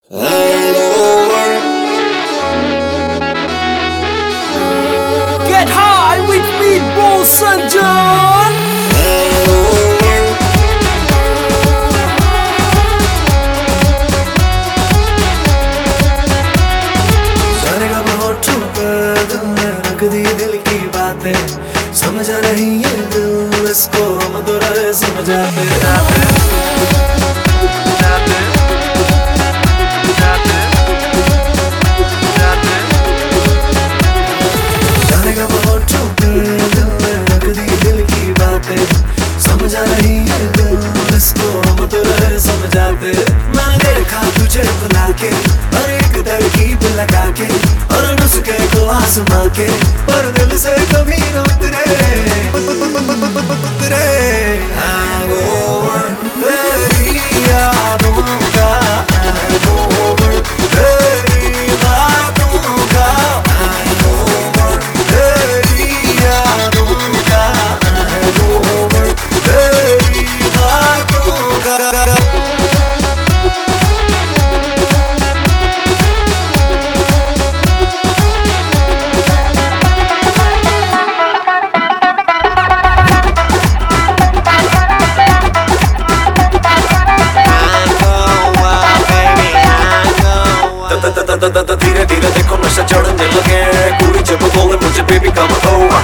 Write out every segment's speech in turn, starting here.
Get high with me, Bolson John. जाने का बहुत छुपा दिल में रख दी दिल की बातें, समझ नहीं ये दिल इसको हम तो रहे समझाते जाने का बहुत छुपा दिल में रख दी दिल की बातें, समझा नहीं ये दिल इसको हम तो रहे समझाते। मैंने देखा तुझे बुला के और एक तरकीब लगा के और नुस्खे को आजमा के, पर दिल से कभी न उतरे hangover तेरी यादों का, hangover तेरी बातों का, hangover तेरी यादों का, hangover तेरी बातों का। धीरे धीरे देखो नशा चढ़ने लगे, पूरी जब बोले मुझे बेबी कम over,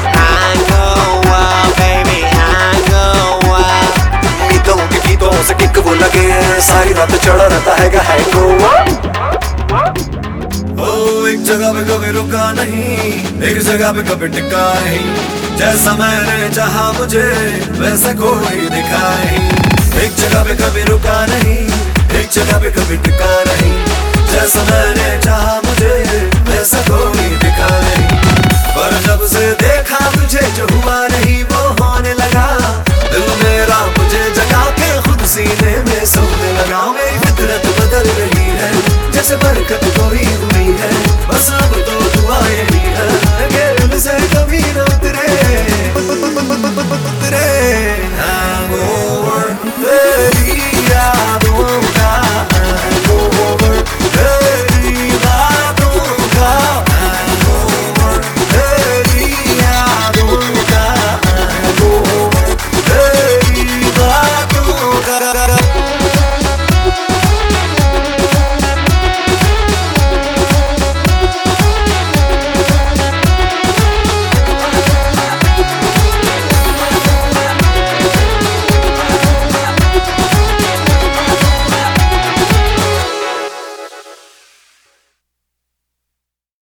baby गीतों के गीतों से किक वो लगे, सारी रात चढ़ा रहता है हैंगओवर। ओ एक जगह पे कभी रुका नहीं, एक जगह पे कभी टिका नहीं, जैसा मैंने चाहा मुझे वैसा कोई दिखा नहीं। एक जगह पे कभी रुका नहीं, एक जगह पे कभी टिका नहीं, जैसा मैंने